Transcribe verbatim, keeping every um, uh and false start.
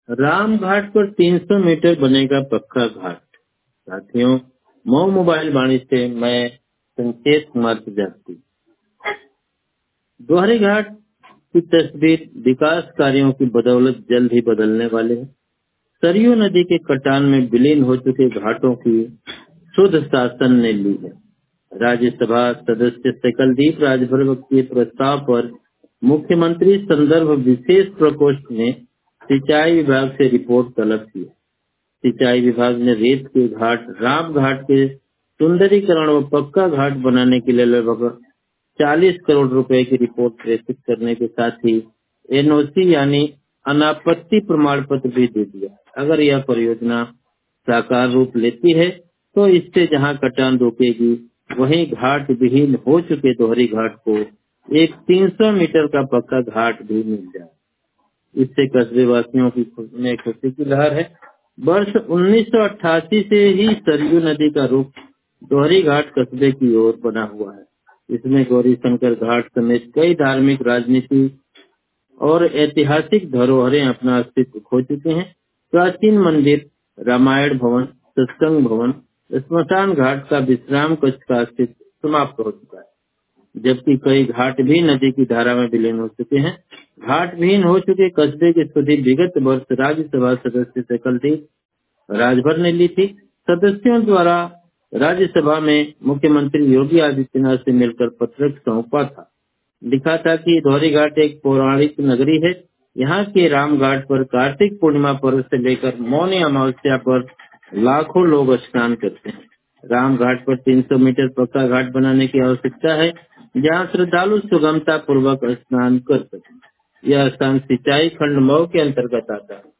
राम घाट पर तीन सौ मीटर बनेगा पक्का घाट। साथियों, मऊ मोबाइल वाणी से मैं संकेत कुमार प्रजापति। दोहरी घाट की तस्वीर विकास कार्यों की बदौलत जल्द ही बदलने वाले हैं। सरयू नदी के कटान में विलीन हो चुके घाटों की शुद्ध शासन ने ली है। राज्यसभा सदस्य सकलदीप राजभर के प्रस्ताव पर मुख्यमंत्री संदर्भ विशेष प्रकोष्ठ ने सिंचाई विभाग से रिपोर्ट तलब की। सिंचाई विभाग ने रेत के घाट राम घाट के सुंदरीकरण व पक्का घाट बनाने के लिए लगभग चालीस करोड़ रुपए की रिपोर्ट प्रेषित करने के साथ ही एनओसी यानी अनापत्ति प्रमाण पत्र भी दे दिया। अगर यह परियोजना साकार रूप लेती है तो इससे जहां कटान रोकेगी, वहीं घाट विहीन हो चुके दोहरी घाट को एक तीन सौ मीटर का पक्का घाट भी मिल जाए। इससे कस्बे वासियों की में खुशी की लहर है। वर्ष उन्नीस सौ अट्ठासी से ही सरयू नदी का रुख दोहरी घाट कस्बे की ओर बना हुआ है। इसमें गौरी शंकर घाट समेत कई धार्मिक, राजनीतिक और ऐतिहासिक धरोहरें अपना अस्तित्व खो चुके हैं। प्राचीन मंदिर, रामायण भवन, सत्संग भवन, स्मशान घाट का विश्राम कक्ष का अस्तित्व समाप्त हो चुका है, जबकि कई घाट भी नदी की धारा में विलीन हो चुके हैं। घाट विहीन हो चुके कस्बे की स्तुति विगत वर्ष राज्यसभा सदस्य सकलदीप राजभर ने ली थी। सदस्यों द्वारा राज्यसभा में मुख्यमंत्री योगी आदित्यनाथ से मिलकर पत्र सौंपा था। लिखा था कि दोहरी घाट एक पौराणिक नगरी है। यहाँ के राम घाट पर कार्तिक पूर्णिमा पर्व से लेकर मौनी अमावस्या पर लाखों लोग स्नान करते हैं। राम घाट पर तीन सौ मीटर पक्का घाट बनाने की आवश्यकता है, जहाँ श्रद्धालु सुगमता पूर्वक स्नान कर सकें। यह स्थान सिंचाई खंड मऊ के अंतर्गत आता है।